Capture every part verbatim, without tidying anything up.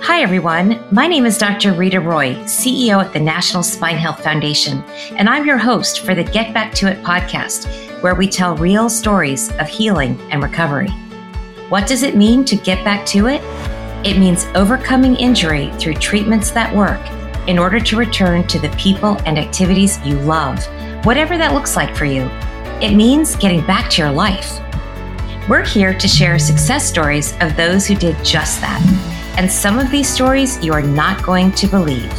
Hi, everyone. My name is Doctor Rita Roy, C E O at the National Spine Health Foundation, and I'm your host for the Get Back to It podcast, where we tell real stories of healing and recovery. What does it mean to get back to it? It means overcoming injury through treatments that work in order to return to the people and activities you love, whatever that looks like for you. It means getting back to your life. We're here to share success stories of those who did just that. And some of these stories you are not going to believe.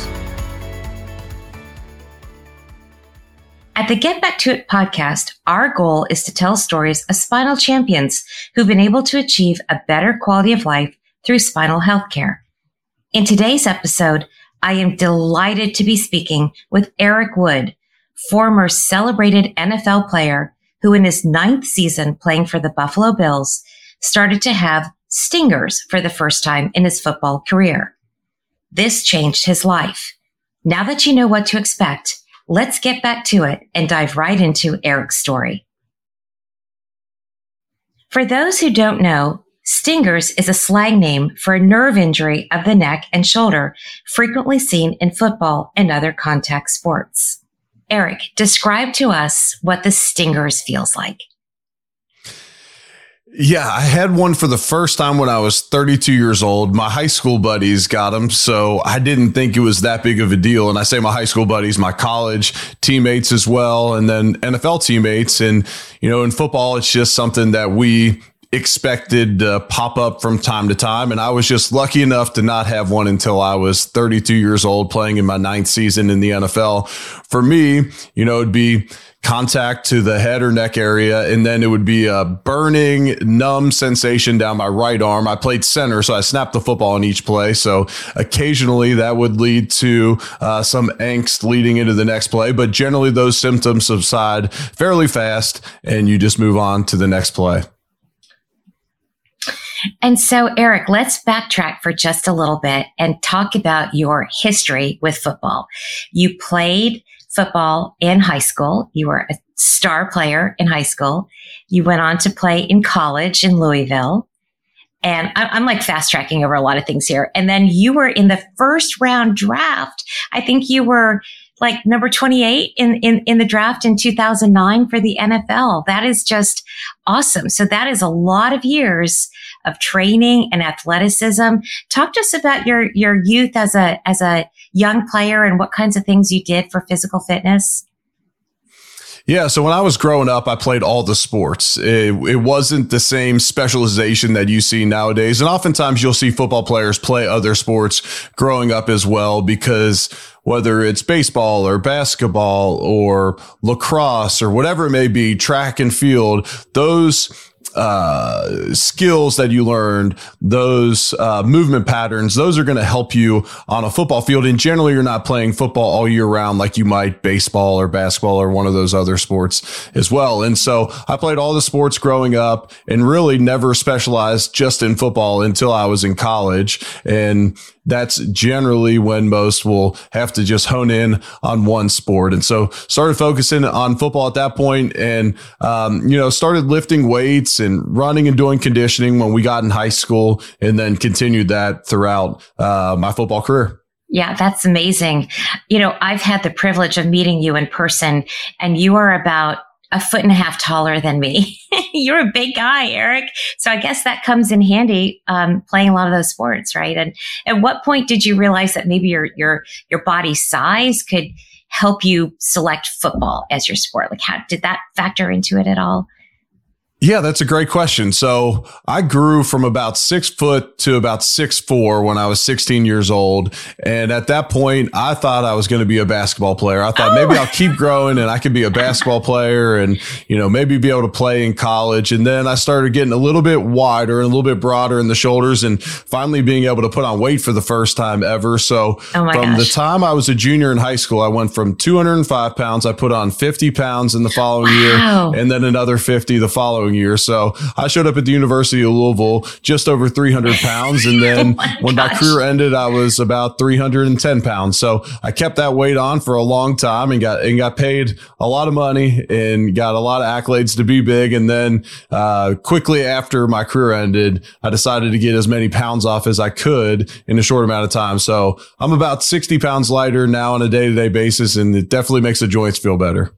At the Get Back to It podcast, our goal is to tell stories of spinal champions who've been able to achieve a better quality of life through spinal health care. In today's episode, I am delighted to be speaking with Eric Wood, former celebrated N F L player who in his ninth season playing for the Buffalo Bills started to have stingers for the first time in his football career. This changed his life. Now that you know what to expect, let's get back to it and dive right into Eric's story. For those who don't know, stingers is a slang name for a nerve injury of the neck and shoulder frequently seen in football and other contact sports. Eric, describe to us what the stingers feels like. Yeah, I had one for the first time when I was thirty-two years old. My high school buddies got them, so I didn't think it was that big of a deal. And I say my high school buddies, my college teammates as well, and then N F L teammates. And, you know, in football, it's just something that we expected to pop up from time to time. And I was just lucky enough to not have one until I was thirty-two years old, playing in my ninth season in the N F L. For me, you know, it'd be contact to the head or neck area, and then it would be a burning, numb sensation down my right arm. I played center, so I snapped the football in each play. So occasionally that would lead to uh, some angst leading into the next play, but generally those symptoms subside fairly fast, and you just move on to the next play. And so, Eric, let's backtrack for just a little bit and talk about your history with football. You played football in high school. You were a star player in high school. You went on to play in college in Louisville. And I'm like fast tracking over a lot of things here. And then you were in the first round draft. I think you were like number twenty-eight in, in, in the draft in two thousand nine for the N F L. That is just awesome. So that is a lot of years of training and athleticism. Talk to us about your, your youth as a, as a young player and what kinds of things you did for physical fitness. Yeah. So when I was growing up, I played all the sports. It, it wasn't the same specialization that you see nowadays. And oftentimes you'll see football players play other sports growing up as well, because whether it's baseball or basketball or lacrosse or whatever it may be, track and field, those uh, skills that you learned, those uh, movement patterns, those are going to help you on a football field. And generally, you're not playing football all year round like you might baseball or basketball or one of those other sports as well. And so I played all the sports growing up and really never specialized just in football until I was in college. And that's generally when most will have to just hone in on one sport. And so started focusing on football at that point, and, um, you know, started lifting weights and running and doing conditioning when we got in high school, and then continued that throughout uh, my football career. Yeah, that's amazing. You know, I've had the privilege of meeting you in person, and you are about a foot and a half taller than me. You're a big guy, Eric. So I guess that comes in handy, um, playing a lot of those sports, right? And at what point did you realize that maybe your, your, your body size could help you select football as your sport? Like, how did that factor into it at all? Yeah, that's a great question. So I grew from about six foot to about six four when I was sixteen years old. And at that point, I thought I was going to be a basketball player. I thought oh. maybe I'll keep growing and I could be a basketball player and, you know, maybe be able to play in college. And then I started getting a little bit wider and a little bit broader in the shoulders, and finally being able to put on weight for the first time ever. So oh my from gosh. the time I was a junior in high school, I went from two hundred five pounds. I put on fifty pounds in the following wow. year, and then another fifty the following following year. So I showed up at the University of Louisville just over three hundred pounds. And then oh when gosh. my career ended, I was about three hundred ten pounds. So I kept that weight on for a long time and got, and got paid a lot of money and got a lot of accolades to be big. And then, uh, quickly after my career ended, I decided to get as many pounds off as I could in a short amount of time. So I'm about sixty pounds lighter now on a day-to-day basis, and it definitely makes the joints feel better.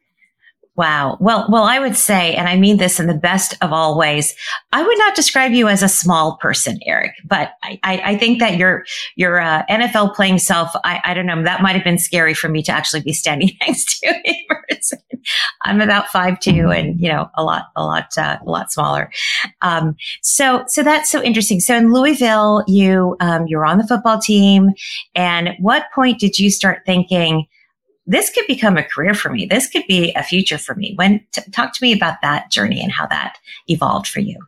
Wow. Well, well, I would say, and I mean this in the best of all ways, I would not describe you as a small person, Eric, but I, I, I think that your, your uh, N F L playing self, I, I don't know, that might have been scary for me to actually be standing next to in person. I'm about five two and, you know, a lot, a lot, uh, a lot smaller. Um, so, so that's so interesting. So in Louisville, you, um, you're on the football team. And at what point did you start thinking, this could become a career for me? This could be a future for me. When t- talk to me about that journey and how that evolved for you.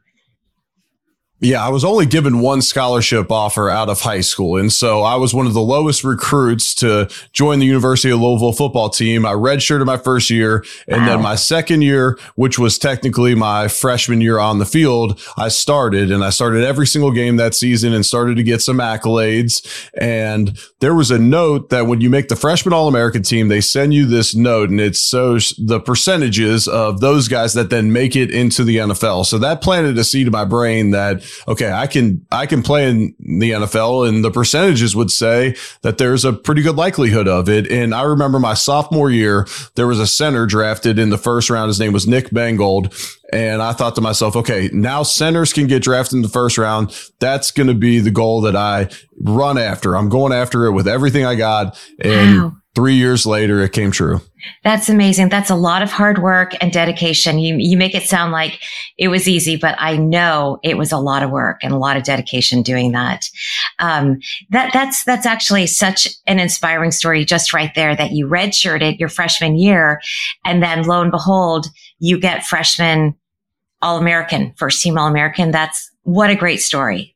Yeah, I was only given one scholarship offer out of high school. And so I was one of the lowest recruits to join the University of Louisville football team. I redshirted my first year. And wow. then my second year, which was technically my freshman year on the field, I started and I started every single game that season and started to get some accolades. And there was a note that when you make the freshman All-American team, they send you this note, and it's so the percentages of those guys that then make it into the N F L. So that planted a seed in my brain that, okay, I can, I can play in the N F L, and the percentages would say that there's a pretty good likelihood of it. And I remember my sophomore year, there was a center drafted in the first round. His name was Nick Bengold. And I thought to myself, okay, now centers can get drafted in the first round. That's going to be the goal that I run after. I'm going after it with everything I got. And wow. three years later, it came true. That's amazing. That's a lot of hard work and dedication. You you make it sound like it was easy, but I know it was a lot of work and a lot of dedication doing that. Um, that that's that's actually such an inspiring story just right there, that you redshirted your freshman year, and then lo and behold, you get freshman All-American, first team All-American. That's what a great story.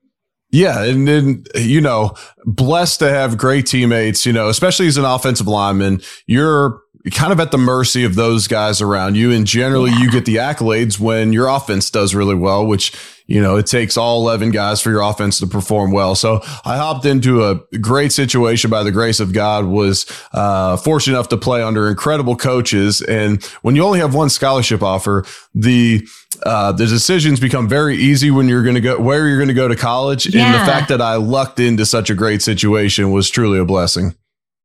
Yeah. And then, you know, blessed to have great teammates, you know, especially as an offensive lineman, you're kind of at the mercy of those guys around you. And generally yeah. you get the accolades when your offense does really well, which, you know, it takes all eleven guys for your offense to perform well. So I hopped into a great situation by the grace of God, was uh, fortunate enough to play under incredible coaches. And when you only have one scholarship offer, the uh, the decisions become very easy when you're going to go, where you're going to go to college. Yeah. And the fact that I lucked into such a great situation was truly a blessing.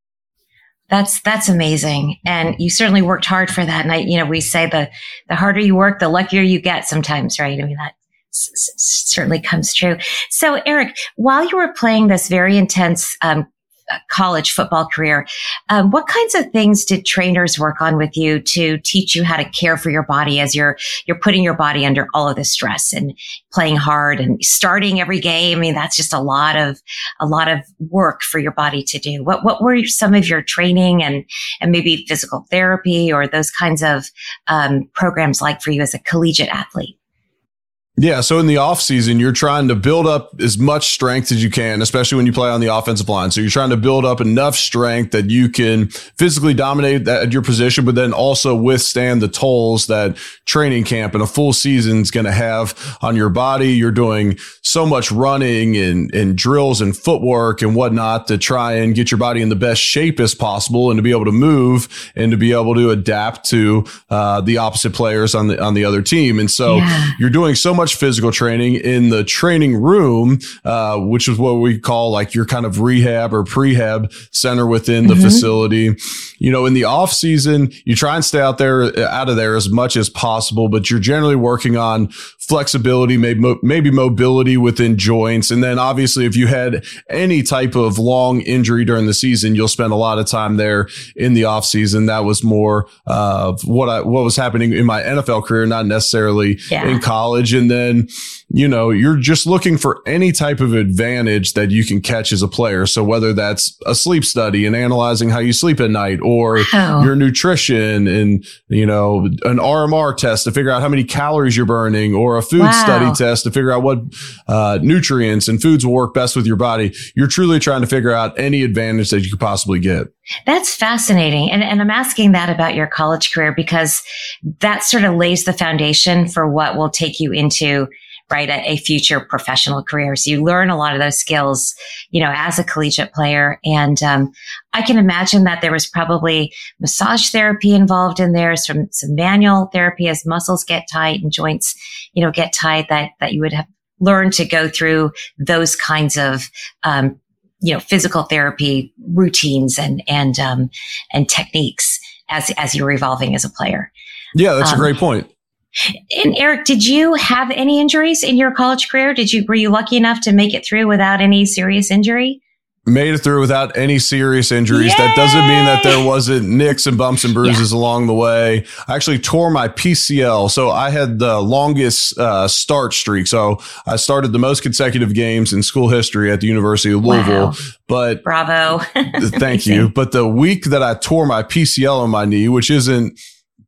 That's, that's amazing. And you certainly worked hard for that. And I, you know, we say the, the harder you work, the luckier you get sometimes, right? I mean, that s- s- certainly comes true. So Eric, while you were playing this very intense, um, college football career, um, what kinds of things did trainers work on with you to teach you how to care for your body as you're you're putting your body under all of this stress and playing hard and starting every game? I mean, that's just a lot of a lot of work for your body to do. What what were some of your training and and maybe physical therapy or those kinds of um, programs like for you as a collegiate athlete? Yeah. So in the off season, you're trying to build up as much strength as you can, especially when you play on the offensive line. So you're trying to build up enough strength that you can physically dominate that at your position, but then also withstand the tolls that training camp and a full season is going to have on your body. You're doing so much running and, and drills and footwork and whatnot to try and get your body in the best shape as possible and to be able to move and to be able to adapt to uh, the opposite players on the, on the other team. And so yeah. you're doing so much physical training in the training room, uh, which is what we call like your kind of rehab or prehab center within the mm-hmm. facility. You know, in the off season, you try and stay out there, out of there as much as possible, but you're generally working on flexibility, maybe, maybe mobility within joints. And then obviously, if you had any type of long injury during the season, you'll spend a lot of time there in the off season. That was more of what I, what was happening in my N F L career, not necessarily yeah. in college. And then, you know, you're just looking for any type of advantage that you can catch as a player. So whether that's a sleep study and analyzing how you sleep at night, or wow. your nutrition and, you know, an R M R test to figure out how many calories you're burning, or a food wow. study test to figure out what uh, nutrients and foods will work best with your body. You're truly trying to figure out any advantage that you could possibly get. That's fascinating. And, and I'm asking that about your college career because that sort of lays the foundation for what will take you into, right, a, a future professional career. So you learn a lot of those skills, you know, as a collegiate player. And um, I can imagine that there was probably massage therapy involved in there, some, some manual therapy as muscles get tight and joints, you know, get tight, that, that you would have learned to go through those kinds of um you know, physical therapy routines and, and, um, and techniques as, as you were evolving as a player. Yeah, that's um, a great point. And Eric, did you have any injuries in your college career? Did you, were you lucky enough to make it through without any serious injury? Made it through without any serious injuries. Yay! That doesn't mean that there wasn't nicks and bumps and bruises yeah. along the way. I actually tore my P C L. So I had the longest uh, start streak. So I started the most consecutive games in school history at the University of Louisville. Wow. But bravo. Thank you. But the week that I tore my P C L on my knee, which isn't,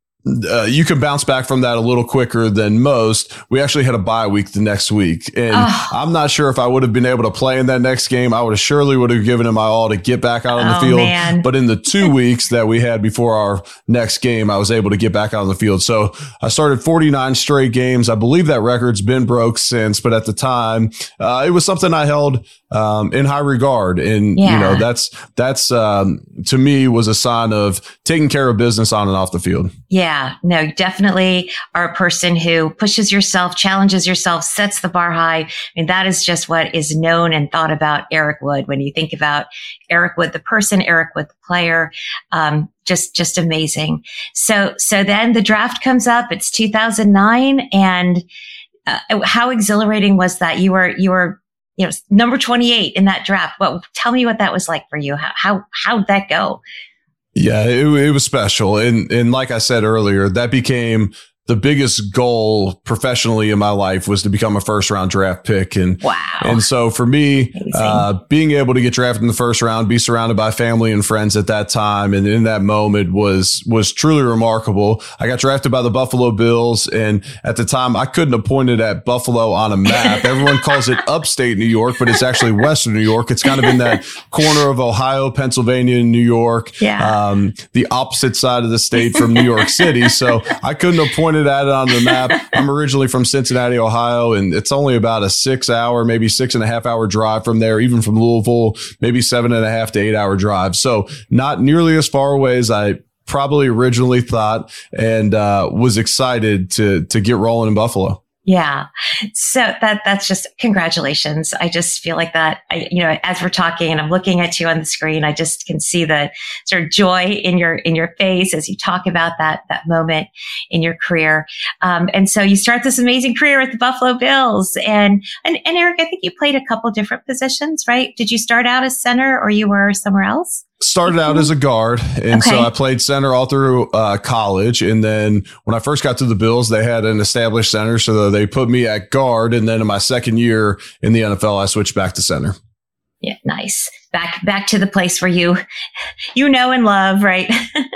Uh, you can bounce back from that a little quicker than most. We actually had a bye week the next week. And oh. I'm not sure if I would have been able to play in that next game. I would have surely would have given it my all to get back out on the oh, field. Man. But in the two weeks that we had before our next game, I was able to get back out on the field. So I started forty-nine straight games. I believe that record's been broke since, but at the time, uh, it was something I held um, in high regard. And, yeah. you know, that's, that's um, to me was a sign of taking care of business on and off the field. Yeah, no, definitely are a person who pushes yourself, challenges yourself, sets the bar high. I mean, that is just what is known and thought about Eric Wood. When you think about Eric Wood, the person, Eric Wood, the player, um, just, just amazing. So, so then the draft comes up. It's two thousand nine. And uh, how exhilarating was that? You were, you were, you know, number twenty-eight in that draft. Well, tell me what that was like for you. How, how, how'd that go? Yeah, it, it was special. And, and like I said earlier, that became the biggest goal professionally in my life, was to become a first round draft pick. And, wow. and so for me, uh, being able to get drafted in the first round, be surrounded by family and friends at that time, and in that moment was, was truly remarkable. I got drafted by the Buffalo Bills. And at the time I couldn't have pointed at Buffalo on a map. Everyone calls it upstate New York, but it's actually Western New York. It's kind of in that corner of Ohio, Pennsylvania, and New York, yeah. um, the opposite side of the state from New York City. So I couldn't have pointed at it on the map. I'm originally from Cincinnati, Ohio, and it's only about a six hour, maybe six and a half hour drive from there, even from Louisville, maybe seven and a half to eight hour drive. So not nearly as far away as I probably originally thought, and uh, was excited to, to get rolling in Buffalo. Yeah. So that, that's just congratulations. I just feel like that, I, you know, as we're talking and I'm looking at you on the screen, I just can see the sort of joy in your, in your face as you talk about that, that moment in your career. Um, and so you start this amazing career at the Buffalo Bills, and, and, and Eric, I think you played a couple different positions, right? Did you start out as center, or you were somewhere else? Started out as a guard, and okay. so I played center all through uh, college. And then when I first got to the Bills, they had an established center, so they put me at guard. And then in my second year in the N F L, I switched back to center. Yeah, nice. Back back to the place where you you know and love, right?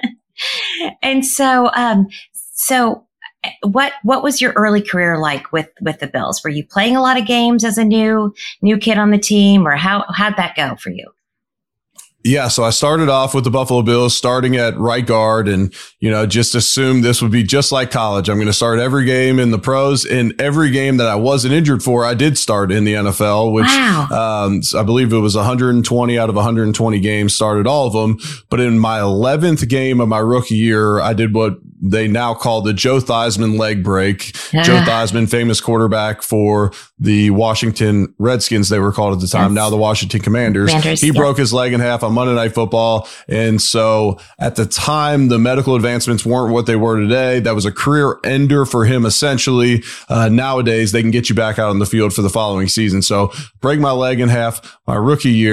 And so, um, so what what was your early career like with with the Bills? Were you playing a lot of games as a new new kid on the team, or how how'd that go for you? Yeah, so I started off with the Buffalo Bills, starting at right guard, and, you know, just assumed this would be just like college. I'm going to start every game in the pros, and every game that I wasn't injured for, I did start in the N F L, which wow. um, I believe it was one hundred twenty out of one hundred twenty games, started all of them. But in my eleventh game of my rookie year, I did what they now call the Joe Theismann leg break. Yeah. Joe Theismann, famous quarterback for the Washington Redskins, they were called at the time, yes. now the Washington Commanders. Commanders he yeah. broke his leg in half on Monday Night Football. And so at the time, the medical advancements weren't what they were today. That was a career ender for him, essentially. Uh, nowadays, they can get you back out on the field for the following season. So break my leg in half my rookie year.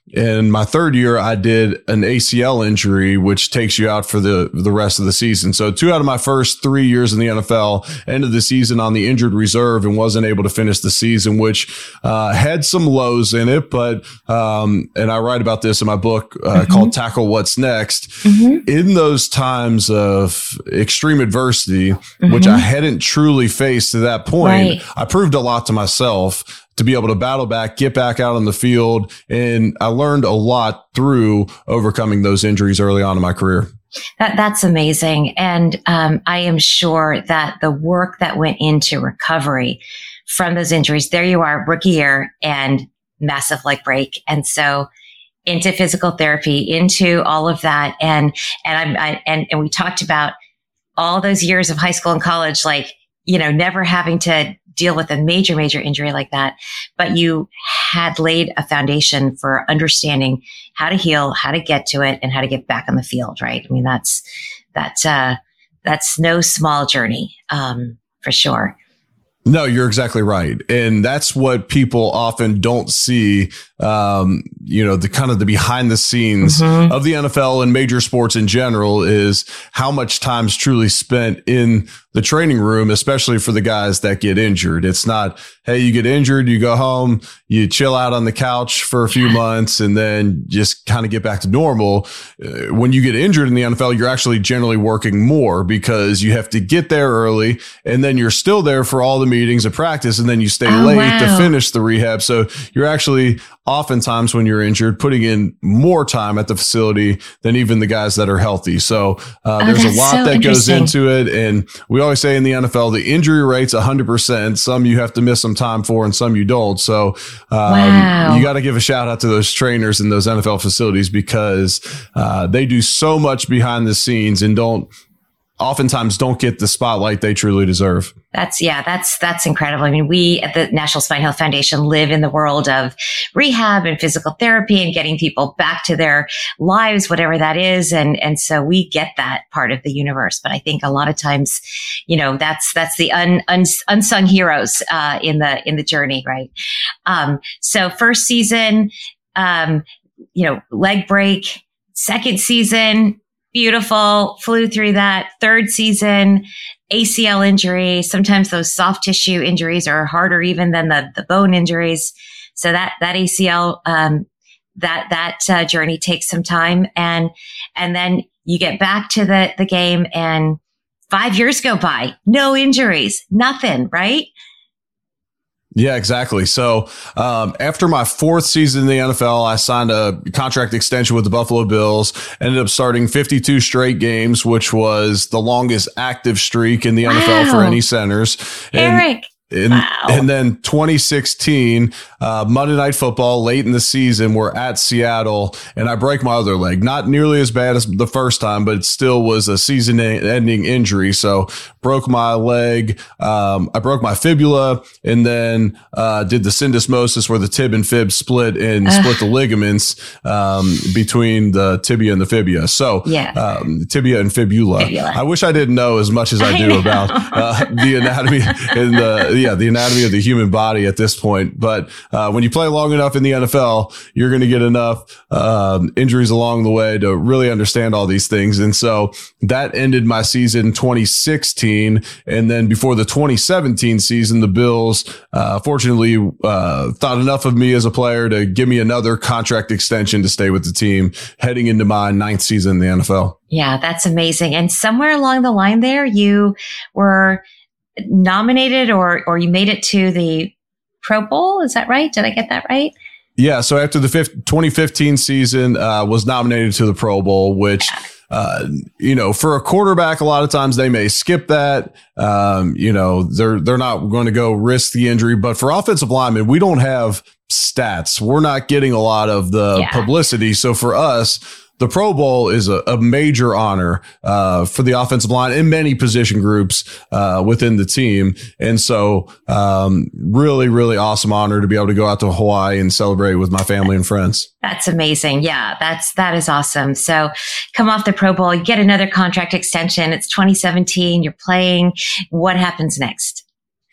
in my third year, I did an A C L injury, which takes you out for the, the rest of the season. So two out of my first three years in the N F L, ended the season on the injured reserve and wasn't able to finish the season, which uh, had some lows in it. But, um, and I write about this in my book uh, mm-hmm. called Tackle What's Next. Mm-hmm. In those times of extreme adversity, mm-hmm. which I hadn't truly faced to that point, right. I proved a lot to myself to be able to battle back, get back out on the field. And I learned a lot through overcoming those injuries early on in my career. That, that's amazing. And um, I am sure that the work that went into recovery from those injuries, there you are, rookie year and massive leg break. And so into physical therapy, into all of that. And, and I'm, I, and, and we talked about all those years of high school and college, like, you know, never having to deal with a major, major injury like that, but you had laid a foundation for understanding how to heal, how to get to it, and how to get back on the field, right? I mean, that's, that's, uh, that's no small journey, um, for sure. No, you're exactly right. And that's what people often don't see, um, you know, the kind of the behind the scenes mm-hmm. of the N F L and major sports in general is how much time's truly spent in the training room, especially for the guys that get injured. It's not, hey, you get injured, you go home, you chill out on the couch for a few months and then just kind of get back to normal. Uh, when you get injured in the N F L, you're actually generally working more because you have to get there early and then you're still there for all the meetings and practice and then you stay oh, late wow. to finish the rehab. So you're actually oftentimes when you're injured, putting in more time at the facility than even the guys that are healthy. So uh, oh, there's a lot so that goes into it. And we always say in the N F L, the injury rate's one hundred percent. Some you have to miss some time for and some you don't. So um, wow. you got to give a shout out to those trainers in those N F L facilities because uh, they do so much behind the scenes and don't oftentimes don't get the spotlight they truly deserve. That's, yeah, that's, that's incredible. I mean, we at the National Spine Health Foundation live in the world of rehab and physical therapy and getting people back to their lives, whatever that is. And, and so we get that part of the universe. But I think a lot of times, you know, that's, that's the un, un, unsung heroes, uh, in the, in the journey, right? Um, so first season, um, you know, leg break, second season, beautiful, flew through that. Third season, A C L injury. Sometimes those soft tissue injuries are harder even than the, the bone injuries. So that, that A C L, um, that, that, uh, journey takes some time. And, and then you get back to the, the game and five years go by, no injuries, nothing, right? Yeah, exactly. So um, after my fourth season in the N F L, I signed a contract extension with the Buffalo Bills, ended up starting fifty-two straight games, which was the longest active streak in the wow. N F L for any centers. And, Eric. And, wow. and then twenty sixteen, uh, Monday Night Football, late in the season, we're at Seattle, and I break my other leg. Not nearly as bad as the first time, but it still was a season-ending injury. So broke my leg. Um, I broke my fibula, and then uh, did the syndesmosis where the tib and fib split and Ugh. split the ligaments um, between the tibia and the fibula. So yeah. um, tibia and fibula. fibula. I wish I didn't know as much as I, I do know. about uh, the anatomy and the yeah, the anatomy of the human body at this point. But uh, when you play long enough in the N F L, you're going to get enough um, injuries along the way to really understand all these things. And so that ended my season twenty sixteen. And then before the twenty seventeen season, the Bills, uh, fortunately, uh, thought enough of me as a player to give me another contract extension to stay with the team heading into my ninth season in the N F L. Yeah, that's amazing. And somewhere along the line there, you were nominated or or you made it to the Pro Bowl. Is that right? Did I get that right? Yeah. So after the twenty fifteen season, uh, was nominated to the Pro Bowl, which, uh, you know, for a quarterback, a lot of times they may skip that. Um, you know, they're, they're not going to go risk the injury, but for offensive linemen, we don't have stats. We're not getting a lot of the yeah. publicity. So for us, the Pro Bowl is a, a major honor uh, for the offensive line in many position groups uh, within the team. And so um, really, really awesome honor to be able to go out to Hawaii and celebrate with my family and friends. That's amazing. Yeah, that's, that is awesome. So come off the Pro Bowl, you get another contract extension. It's twenty seventeen. You're playing. What happens next?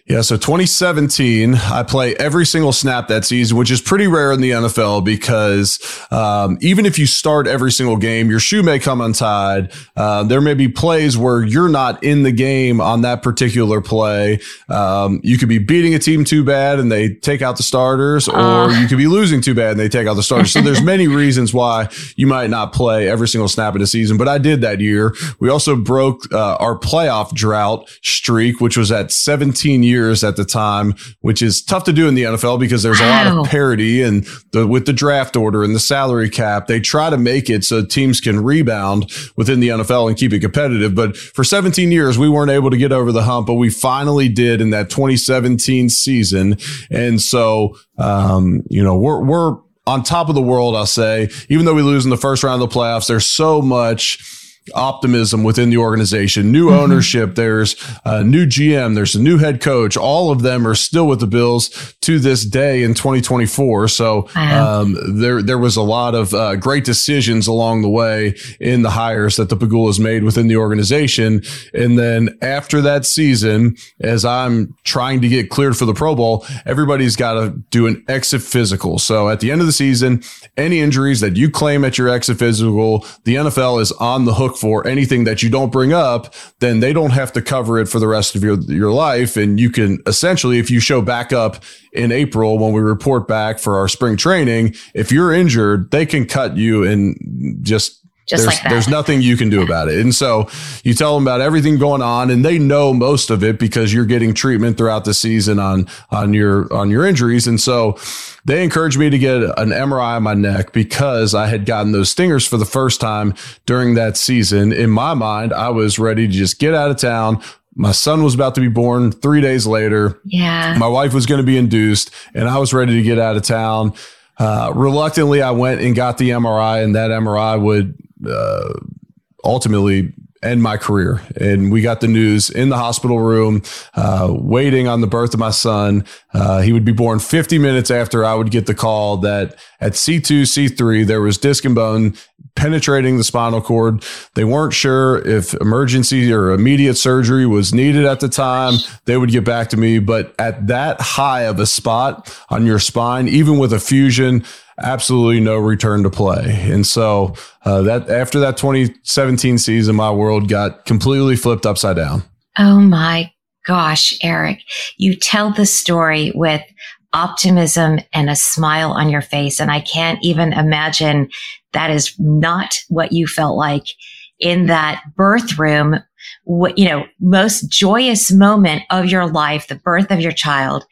Yeah, so twenty seventeen, I play every single snap that season, which is pretty rare in the N F L because um, even if you start every single game, your shoe may come untied. Uh, there may be plays where you're not in the game on that particular play. Um, you could be beating a team too bad and they take out the starters, or uh. you could be losing too bad and they take out the starters. So there's many reasons why you might not play every single snap of the season, but I did that year. We also broke uh, our playoff drought streak, which was at seventeen years at the time, which is tough to do in the N F L because there's wow. a lot of parity, and the, with the draft order and the salary cap, they try to make it so teams can rebound within the N F L and keep it competitive. But for seventeen years, we weren't able to get over the hump, but we finally did in that twenty seventeen season. And so, um, you know, we're, we're on top of the world, I'll say, even though we lose in the first round of the playoffs. There's so much optimism within the organization, new mm-hmm. ownership, there's a new G M, there's a new head coach. All of them are still with the Bills to this day in twenty twenty-four. So wow. um, there there was a lot of uh, great decisions along the way in the hires that the Pegulas made within the organization. And then after that season, as I'm trying to get cleared for the Pro Bowl, everybody's got to do an exit physical. So at the end of the season, any injuries that you claim at your exit physical, the N F L is on the hook for. Anything that you don't bring up, then they don't have to cover it for the rest of your, your life. And you can essentially, if you show back up in April, when we report back for our spring training, if you're injured, they can cut you and just Just there's, like that. There's nothing you can do about it. And so you tell them about everything going on, and they know most of it because you're getting treatment throughout the season on, on your, on your injuries. And so they encouraged me to get an M R I on my neck because I had gotten those stingers for the first time during that season. In my mind, I was ready to just get out of town. My son was about to be born three days later. Yeah. My wife was going to be induced, and I was ready to get out of town. Uh, reluctantly, I went and got the M R I, and that M R I would uh, ultimately end my career. And we got the news in the hospital room, uh, waiting on the birth of my son. Uh, he would be born fifty minutes after I would get the call that at C two, C three, there was disc and bone penetrating the spinal cord. They weren't sure if emergency or immediate surgery was needed at the time. They would get back to me. But at that high of a spot on your spine, even with a fusion, absolutely no return to play. And so uh, that after that twenty seventeen season, my world got completely flipped upside down. Oh my gosh, Eric, you tell the story with optimism and a smile on your face. And I can't even imagine that is not what you felt like in that birth room. What, you know, most joyous moment of your life, the birth of your child,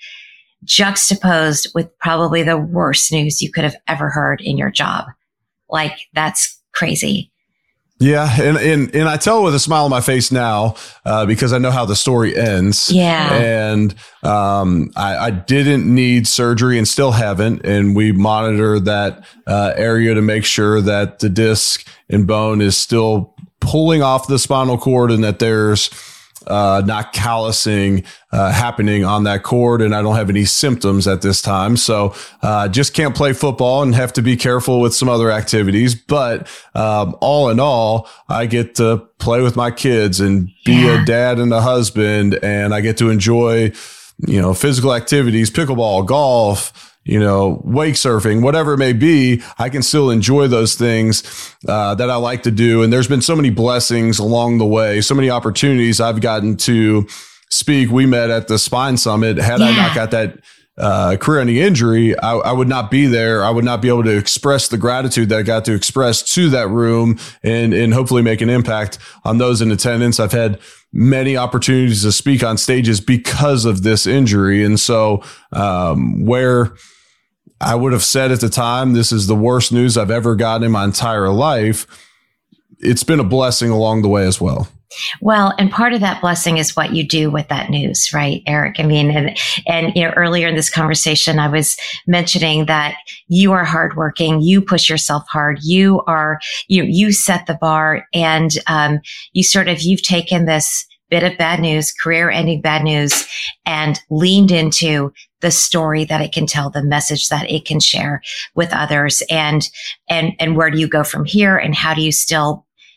juxtaposed with probably the worst news you could have ever heard in your job. Like, that's crazy. Yeah. And, and, and I tell it with a smile on my face now, uh, because I know how the story ends. Yeah. And, um, I, I didn't need surgery and still haven't. And we monitor that, uh, area to make sure that the disc and bone is still pulling off the spinal cord and that there's, uh, not callousing, uh, happening on that cord. And I don't have any symptoms at this time. So, uh, just can't play football and have to be careful with some other activities. But, um, all in all, I get to play with my kids and be yeah. a dad and a husband. And I get to enjoy, you know, physical activities, pickleball, golf, you know, wake surfing, whatever it may be. I can still enjoy those things uh, that I like to do. And there's been so many blessings along the way, so many opportunities I've gotten to speak. We met at the Spine Summit. Had yeah. I not got that uh, career-ending injury, I, I would not be there. I would not be able to express the gratitude that I got to express to that room and, and hopefully make an impact on those in attendance. I've had many opportunities to speak on stages because of this injury. And so um, where I would have said at the time, this is the worst news I've ever gotten in my entire life, it's been a blessing along the way as well. Well, and part of that blessing is what you do with that news, right, Eric? I mean, and, and, you know, earlier in this conversation, I was mentioning that you are hardworking, you push yourself hard, you are, you, you set the bar, and, um, you sort of, you've taken this bit of bad news, career-ending bad news, and leaned into the story that it can tell, the message that it can share with others. And, and, and where do you go from here? And how do you still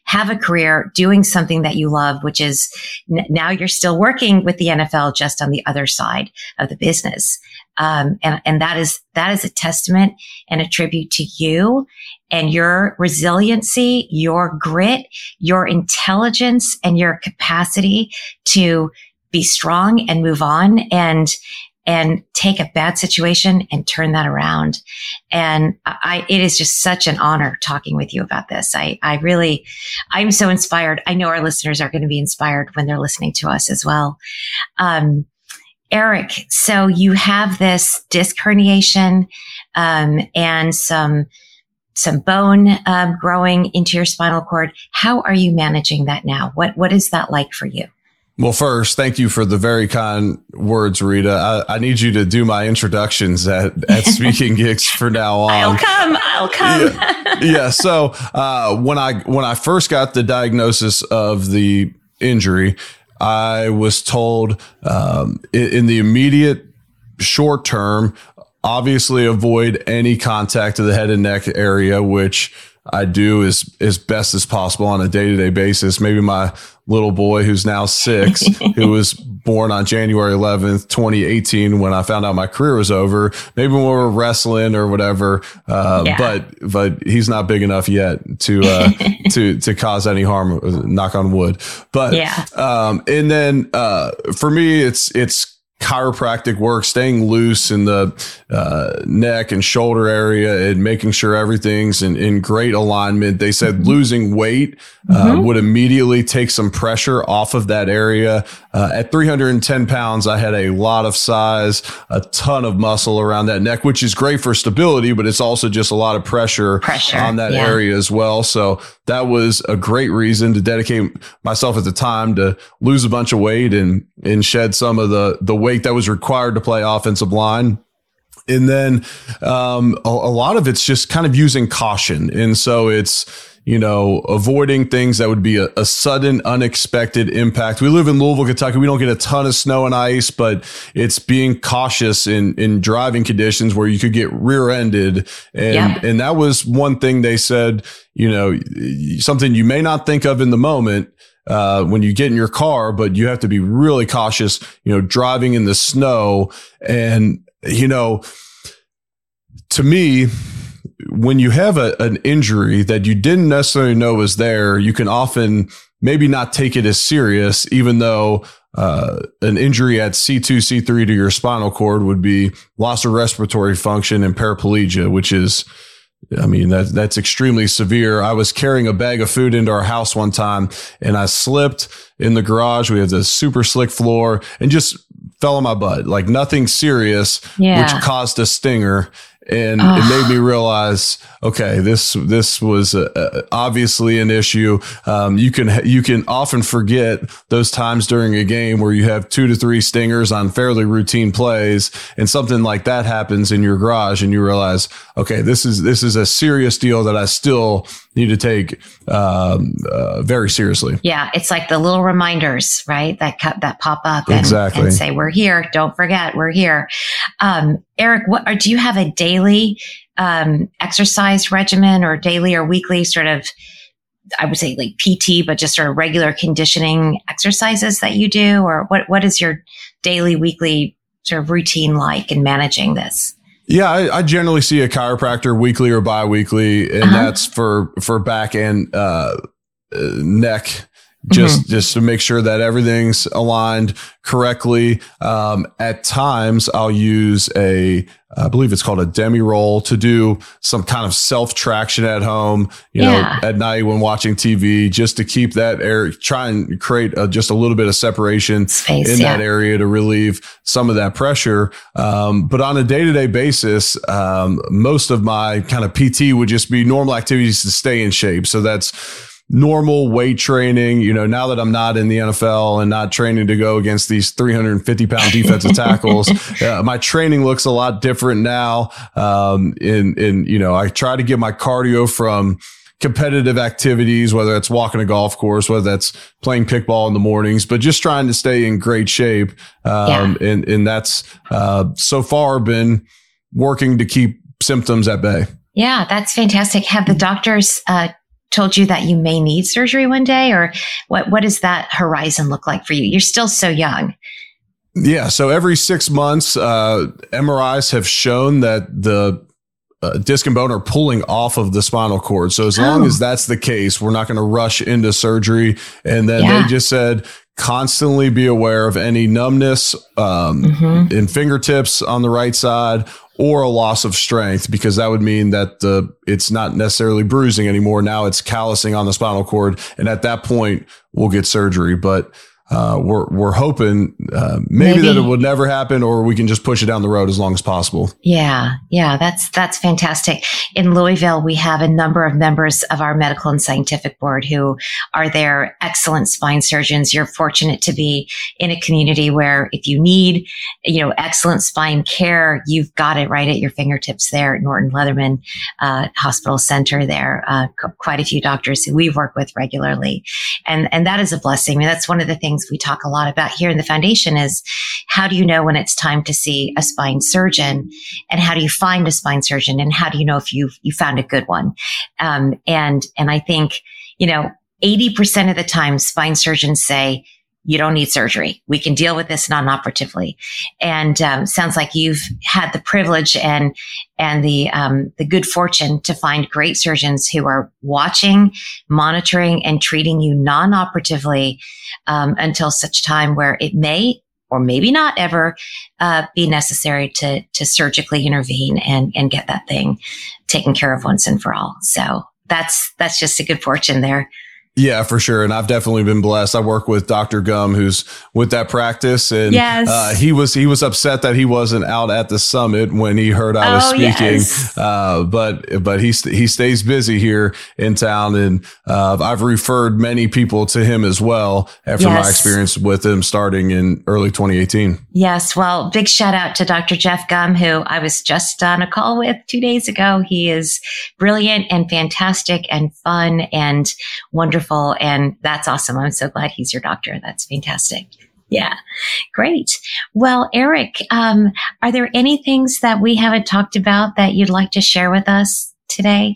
have a career doing something that you love, which is n- now you're still working with the N F L just on the other side of the business. Um, and, and that is, that is a testament and a tribute to you and your resiliency, your grit, your intelligence, and your capacity to be strong and move on and, and take a bad situation and turn that around. And I, it is just such an honor talking with you about this. I, I really, I'm so inspired. I know our listeners are going to be inspired when they're listening to us as well. Um, Eric, so you have this disc herniation, um, and some, some bone, um, growing into your spinal cord. How are you managing that now? What, what is that like for you? Well, first, thank you for the very kind words, Rita. I, I need you to do my introductions at, at Speaking Gigs from now on. I'll come. I'll come. Yeah. yeah so uh, when I when I first got the diagnosis of the injury, I was told um, in, in the immediate short term, obviously avoid any contact to the head and neck area, which I do as, as best as possible on a day-to-day basis. Maybe my little boy, who's now six, who was born on January eleventh, twenty eighteen, when I found out my career was over, maybe when we were wrestling or whatever. Uh, yeah. but, but he's not big enough yet to, uh, to, to cause any harm, knock on wood. But, yeah. um, and then, uh, for me, it's, it's, chiropractic work, staying loose in the uh, neck and shoulder area and making sure everything's in, in great alignment. They said mm-hmm. losing weight uh, mm-hmm. would immediately take some pressure off of that area. Uh, at three hundred ten pounds, I had a lot of size, a ton of muscle around that neck, which is great for stability, but it's also just a lot of pressure, pressure. on that yeah. area as well. So that was a great reason to dedicate myself at the time to lose a bunch of weight and, and shed some of the, the weight that was required to play offensive line. And then um, a, a lot of it's just kind of using caution. And so it's, you know, avoiding things that would be a, a sudden, unexpected impact. We live in Louisville, Kentucky. We don't get a ton of snow and ice, but it's being cautious in, in driving conditions where you could get rear-ended. And, yeah. and that was one thing they said, you know, something you may not think of in the moment, uh, when you get in your car, but you have to be really cautious, you know, driving in the snow. And, you know, to me, when you have a, an injury that you didn't necessarily know was there, you can often maybe not take it as serious, even though uh, an injury at C two, C three to your spinal cord would be loss of respiratory function and paraplegia, which is, I mean, that, that's extremely severe. I was carrying a bag of food into our house one time and I slipped in the garage. We had this super slick floor and just fell on my butt, like nothing serious, yeah. which caused a stinger. And oh. it made me realize, okay, this, this was uh, obviously an issue. Um, you can, you can often forget those times during a game where you have two to three stingers on fairly routine plays and something like that happens in your garage and you realize, okay, this is, this is a serious deal that I still need to take, um, uh, very seriously. Yeah. It's like the little reminders, right? That cut, that pop up and, exactly. and say, we're here. Don't forget, we're here. Um, Eric, what or do you have a daily um, exercise regimen or daily or weekly sort of, I would say like P T, but just sort of regular conditioning exercises that you do? Or what, what is your daily, weekly sort of routine like in managing this? Yeah, I, I generally see a chiropractor weekly or biweekly, and uh-huh. that's for, for back and uh, neck. Just, mm-hmm. just to make sure that everything's aligned correctly. Um, at times I'll use a, I believe it's called a demi roll to do some kind of self traction at home, you yeah. know, at night when watching T V, just to keep that air, try and create a, just a little bit of separation Space, in yeah. that area to relieve some of that pressure. Um, but on a day to day basis, um, most of my kind of P T would just be normal activities to stay in shape. So that's normal weight training. You know, now that I'm not in the N F L and not training to go against these three hundred fifty pound defensive tackles, uh, my training looks a lot different now. Um, in, in, you know, I try to get my cardio from competitive activities, whether it's walking a golf course, whether that's playing kickball in the mornings, but just trying to stay in great shape. Um, yeah. and, and that's, uh, so far been working to keep symptoms at bay. Yeah, that's fantastic. Have the doctors, uh, told you that you may need surgery one day, or what, what does that horizon look like for you? You're still so young. Yeah. So every six months, uh, M R Is have shown that the uh, disc and bone are pulling off of the spinal cord. So as oh. long as that's the case, we're not going to rush into surgery. And then yeah. they just said, constantly be aware of any numbness um, mm-hmm. in fingertips on the right side, or a loss of strength, because that would mean that the it's not necessarily bruising anymore. Now it's callousing on the spinal cord. And at that point, we'll get surgery. But uh, we're we're hoping uh, maybe, maybe that it would never happen, or we can just push it down the road as long as possible. Yeah, yeah, that's that's fantastic. In Louisville, we have a number of members of our medical and scientific board who are there, excellent spine surgeons. You're fortunate to be in a community where if you need, you know, excellent spine care, you've got it right at your fingertips there at Norton Leatherman uh, Hospital Center there. Uh, quite a few doctors who we work with regularly. And, and that is a blessing. I mean, that's one of the things we talk a lot about here in the foundation is how do you know when it's time to see a spine surgeon, and how do you find a spine surgeon, and how do you know if you've, you found a good one? Um, and, and I think, you know, eighty percent of the time spine surgeons say, you don't need surgery. We can deal with this non-operatively. And um, sounds like you've had the privilege and and the um, the good fortune to find great surgeons who are watching, monitoring, and treating you non-operatively um, until such time where it may or maybe not ever uh, be necessary to to surgically intervene and and get that thing taken care of once and for all. So that's that's just a good fortune there. Yeah, for sure. And I've definitely been blessed. I work with Doctor Gum, who's with that practice. And yes. uh, he was he was upset that he wasn't out at the summit when he heard I was oh, speaking. Yes. Uh, but but he he stays busy here in town. And uh, I've referred many people to him as well after yes. my experience with him starting in early twenty eighteen. Yes. Well, big shout out to Doctor Jeff Gum, who I was just on a call with two days ago. He is brilliant and fantastic and fun and wonderful. And that's awesome. I'm so glad he's your doctor. That's fantastic. Yeah. Great. Well, Eric, um, are there any things that we haven't talked about that you'd like to share with us today?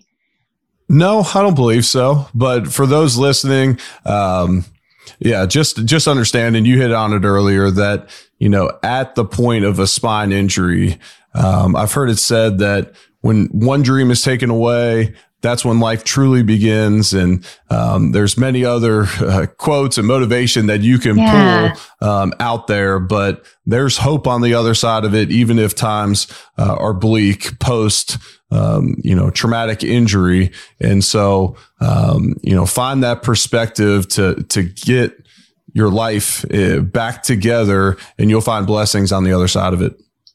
No, I don't believe so. But for those listening, um, yeah, just, just understand, and you hit on it earlier, that, you know, at the point of a spine injury, um, I've heard it said that when one dream is taken away, that's when life truly begins. And um, there's many other uh, quotes and motivation that you can yeah. pull um, out there, but there's hope on the other side of it, even if times uh, are bleak post, um, you know, traumatic injury. And so, um, you know, find that perspective to to get your life uh, back together, and you'll find blessings on the other side of it.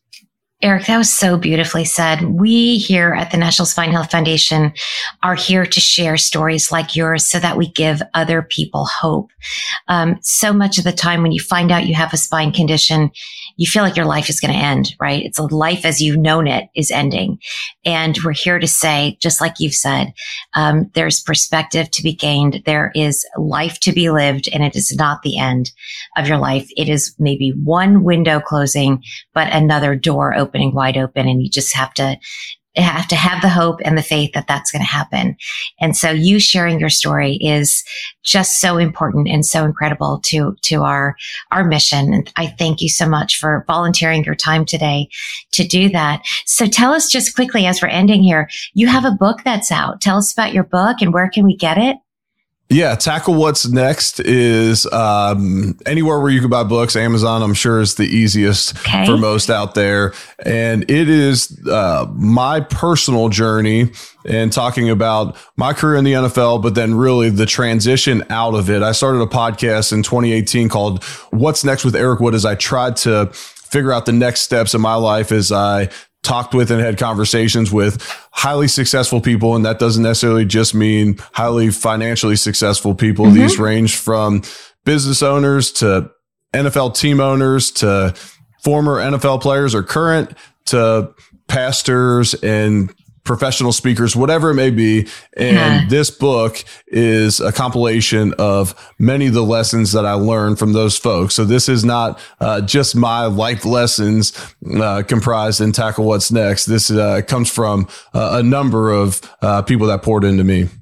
Eric, that was so beautifully said. We here at the National Spine Health Foundation are here to share stories like yours so that we give other people hope. Um, so much of the time when you find out you have a spine condition, you feel like your life is going to end, right? It's a life as you've known it is ending. And we're here to say, just like you've said, um, there's perspective to be gained. There is life to be lived, and it is not the end of your life. It is maybe one window closing, but another door opening. Opening wide open, and you just have to have to have the hope and the faith that that's going to happen. And so you sharing your story is just so important and so incredible to to our our mission. And I thank you so much for volunteering your time today to do that. So tell us just quickly as we're ending here, you have a book that's out. Tell us about your book and where can we get it? Yeah, Tackle What's Next is um, anywhere where you can buy books. Amazon, I'm sure, is the easiest okay. for most out there. And it is uh, my personal journey and talking about my career in the N F L, but then really the transition out of it. I started a podcast in twenty eighteen called What's Next with Eric Wood, as I tried to figure out the next steps in my life as I talked with and had conversations with highly successful people. And that doesn't necessarily just mean highly financially successful people. Mm-hmm. These range from business owners to N F L team owners to former N F L players or current to pastors and professional speakers, whatever it may be. And yeah. this book is a compilation of many of the lessons that I learned from those folks. So this is not uh, just my life lessons uh, comprised in Tackle What's Next. This uh, comes from uh, a number of uh, people that poured into me.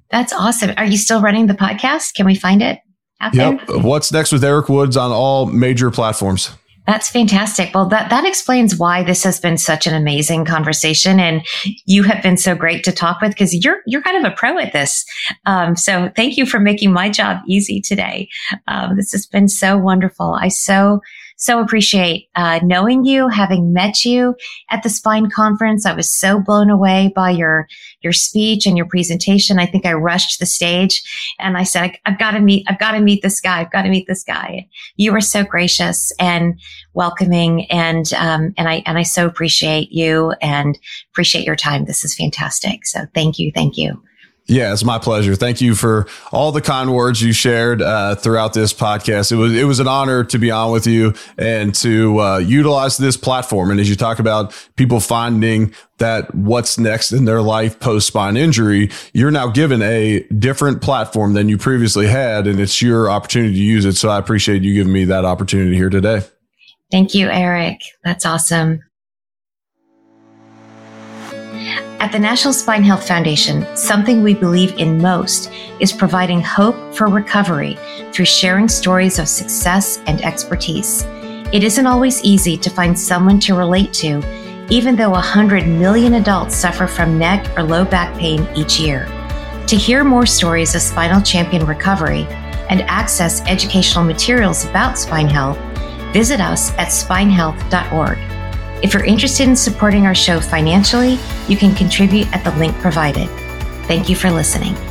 That's awesome. Are you still running the podcast? Can we find it out yep. there? What's Next with Eric Woods on all major platforms. That's fantastic. Well, that, that explains why this has been such an amazing conversation, and you have been so great to talk with, because you're you're kind of a pro at this. Um, so thank you for making my job easy today. Um, this has been so wonderful. I so so appreciate uh, knowing you, having met you at the Spine Conference. I was so blown away by your your speech and your presentation. I think I rushed the stage and I said, I've got to meet, I've got to meet this guy. I've got to meet this guy. You were so gracious and welcoming, and um, and I and I so appreciate you and appreciate your time. This is fantastic. So thank you, thank you. Yeah, it's my pleasure. Thank you for all the kind words you shared uh, throughout this podcast. It was it was an honor to be on with you and to uh, utilize this platform. And as you talk about people finding that what's next in their life post spine injury, you're now given a different platform than you previously had, and it's your opportunity to use it. So I appreciate you giving me that opportunity here today. Thank you, Eric. That's awesome. At the National Spine Health Foundation, something we believe in most is providing hope for recovery through sharing stories of success and expertise. It isn't always easy to find someone to relate to, even though one hundred million adults suffer from neck or low back pain each year. To hear more stories of spinal champion recovery and access educational materials about spine health, visit us at spine health dot org. If you're interested in supporting our show financially, you can contribute at the link provided. Thank you for listening.